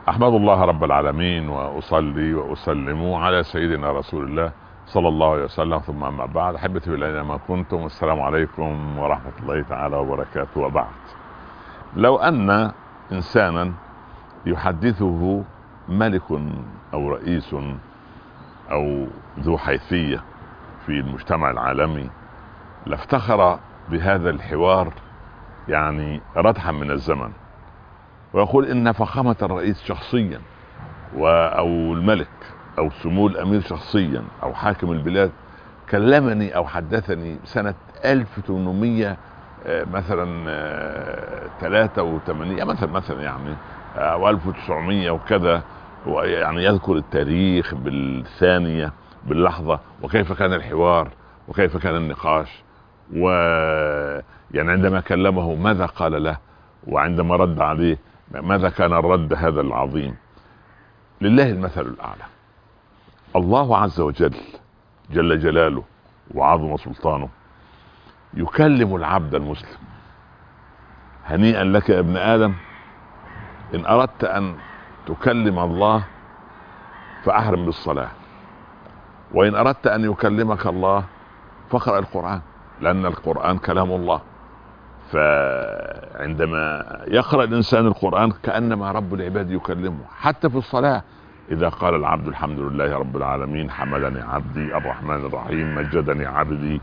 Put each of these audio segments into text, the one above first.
أحمد الله رب العالمين وأصلي وأسلم على سيدنا رسول الله صلى الله عليه وسلم، ثم أما بعد. أحبتي بالله أينما كنتم، السلام عليكم ورحمة الله تعالى وبركاته. وبعد، لو أن إنسانا يحدثه ملك أو رئيس أو ذو حيثية في المجتمع العالمي لافتخر بهذا الحوار يعني ردحا من الزمن، ويقول إن فخامة الرئيس شخصيا أو الملك أو سمو الأمير شخصيا أو حاكم البلاد كلمني أو حدثني سنة 1800 مثلا 83 مثلا يعني أو 1900 وكذا، يعني يذكر التاريخ بالثانية باللحظة، وكيف كان الحوار وكيف كان النقاش، ويعني عندما كلمه ماذا قال له، وعندما رد عليه ماذا كان الرد هذا العظيم. لله المثل الأعلى. الله عز وجل جل جلاله وعظم سلطانه يكلم العبد المسلم: هنيئا لك يا ابن آدم إن أردت أن تكلم الله فأحرم بالصلاة، وإن أردت أن يكلمك الله فاقرأ القرآن، لأن القرآن كلام الله. فعندما يقرأ الإنسان القرآن كأنما رب العباد يكلمه. حتى في الصلاة إذا قال العبد الحمد لله رب العالمين، حمدني عبدي، الرحمن الرحيم، مجدني عبدي،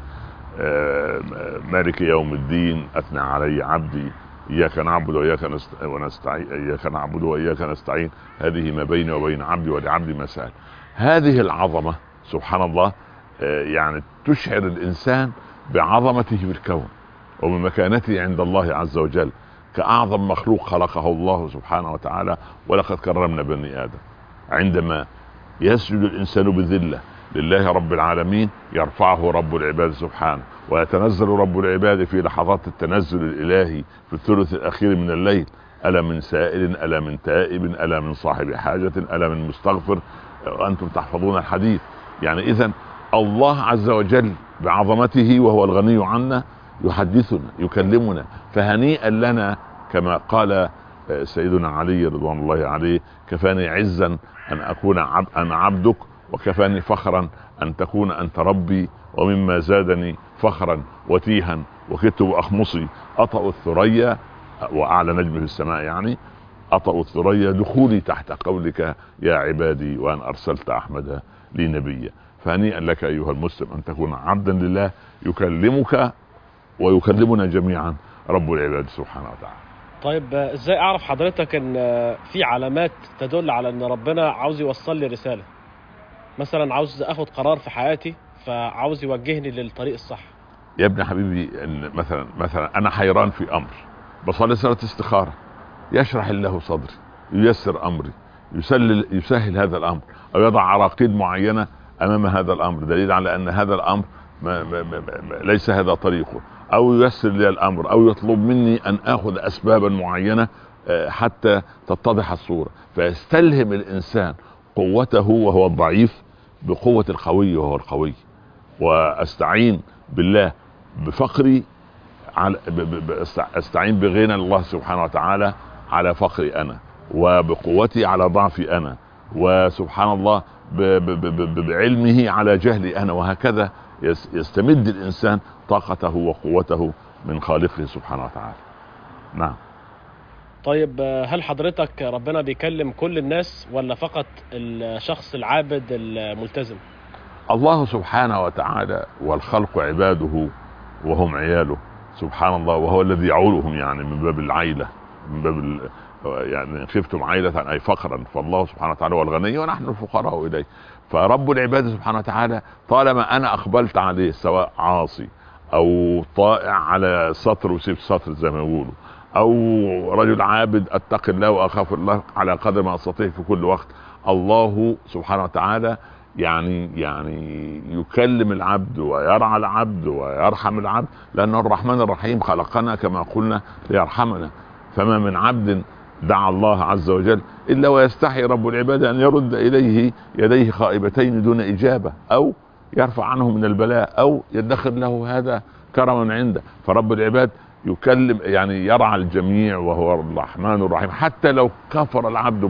مالك يوم الدين، أثنى علي عبدي، إياك نعبد وإياك نستعين، إياك نعبد وإياك نستعين، هذه ما بيني وبين عبدي ولعبدي ما سأل. هذه العظمة سبحان الله يعني تشعر الإنسان بعظمته في الكون وبمكانته عند الله عز وجل كأعظم مخلوق خلقه الله سبحانه وتعالى. ولقد كرمنا بني آدم. عندما يسجد الإنسان بذلة لله رب العالمين يرفعه رب العباد سبحانه، ويتنزل رب العباد في لحظات التنزل الإلهي في الثلث الأخير من الليل: ألا من سائل، ألا من تائب، ألا من صاحب حاجة، ألا من مستغفر، وأنتم تحفظون الحديث. يعني إذن الله عز وجل بعظمته وهو الغني عنا يحدثنا يكلمنا. فهنيئا لنا كما قال سيدنا علي رضوان الله عليه: كفاني عزا أن أكون أنا عبدك، وكفاني فخرا أن تكون أنت ربي، ومما زادني فخرا وتيها وكدت أخمصي أطأ الثريا، وأعلى نجم في السماء يعني أطأ الثريا، دخولي تحت قولك يا عبادي وأن أرسلت أحمد لي نبيا. فهنيئا لك أيها المسلم أن تكون عبدا لله يكلمك ويكلمنا جميعا رب العباد سبحانه وتعالى. طيب ازاي اعرف حضرتك ان في علامات تدل على ان ربنا عاوز يوصل لي رسالة؟ مثلا عاوز اخد قرار في حياتي فعاوز يوجهني للطريق الصح. يا ابن حبيبي، ان مثلا انا حيران في امر، بصلي صلاة استخارة، يشرح الله صدري، ييسر امري، يسهل هذا الامر، او يضع عراقيل معينة امام هذا الامر دليل على ان هذا الامر ليس هذا طريقه، او ييسر لي الامر، او يطلب مني ان اخذ اسبابا معينة حتى تتضح الصورة. فيستلهم الانسان قوته وهو الضعيف بقوة القوي وهو القوي. واستعين بالله بفقري استعين بغنى الله سبحانه وتعالى على فقري انا، وبقوتي على ضعفي انا، وسبحان الله بعلمه على جهلي انا، وهكذا يستمد الانسان طاقته وقوته من خالقه سبحانه وتعالى. نعم. طيب هل حضرتك ربنا بيكلم كل الناس ولا فقط الشخص العابد الملتزم؟ الله سبحانه وتعالى والخلق عباده وهم عياله سبحان الله، وهو الذي يعولهم يعني من باب العيلة، من باب يعني خفتم عيلة أي فقرا، فالله سبحانه وتعالى هو الغني ونحن الفقراء إليه. فرب العباد سبحانه وتعالى طالما أنا أقبلت عليه، سواء عاصي أو طائع على سطر وسيب سطر زي ما يقولوا، أو رجل عابد أتقي الله وأخاف الله على قدر ما أستطيع في كل وقت، الله سبحانه وتعالى يعني يكلم العبد ويرعى العبد ويرحم العبد، لأنه الرحمن الرحيم خلقنا كما قلنا ليرحمنا. فما من عبد دعا الله عز وجل إلا ويستحي رب العباد أن يرد إليه يديه خائبتين دون إجابة، أو يرفع عنه من البلاء، أو يدخر له هذا كرما عنده. فرب العباد يكلم يعني يرعى الجميع وهو الرحمن الرحيم، حتى لو كفر العبد به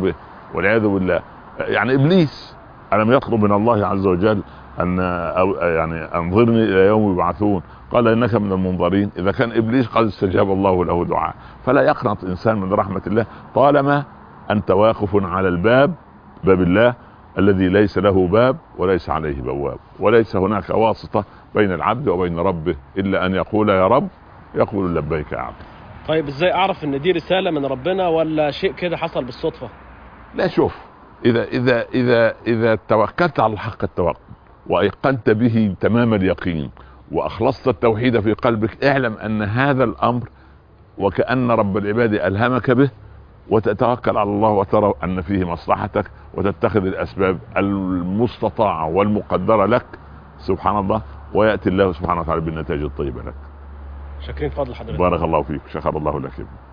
والعياذ بالله. يعني ابليس الم يطلب من الله عز وجل ان يعني انظرني الى يوم يبعثون، قال انك من المنظرين. اذا كان ابليس قد استجاب الله له دعاء، فلا يقنط انسان من رحمه الله طالما انت واقف على الباب، باب الله الذي ليس له باب وليس عليه بواب، وليس هناك واسطه بين العبد وبين ربه الا ان يقول يا رب، يقول لبيك يا عبد. طيب ازاي اعرف ان دي رسالة من ربنا ولا شيء كده حصل بالصدفة؟ لا شوف، إذا توكلت على الحق التوكل وأيقنت به تمام اليقين وأخلصت التوحيد في قلبك، اعلم أن هذا الأمر وكأن رب العباد ألهمك به، وتتوكل على الله وترى أن فيه مصلحتك وتتخذ الأسباب المستطاعة والمقدرة لك، سبحان الله، ويأتي الله سبحانه وتعالى بالنتائج الطيبة لك. شاكرين فضل حضرتك. بارك الله فيك، شكر الله لك.